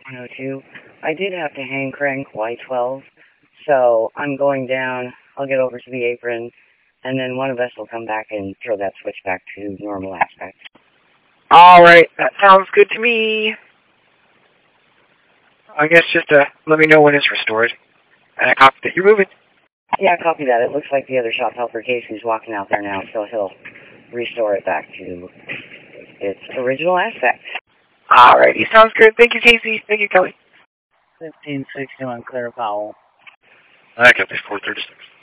102. I did have to hand crank Y12, so I'm going down. I'll get over to the apron, and then one of us will come back and throw that switch back to normal aspect. All right, that sounds good to me. I guess just let me know when it's restored. And I copy that you're moving. Yeah, copy that. It looks like the other shop helper Casey's walking out there now, so he'll restore it back to its original aspect. Alrighty, sounds good. Thank you, Casey. Thank you, Kelly. 1561 Clear Powell. I got this 436.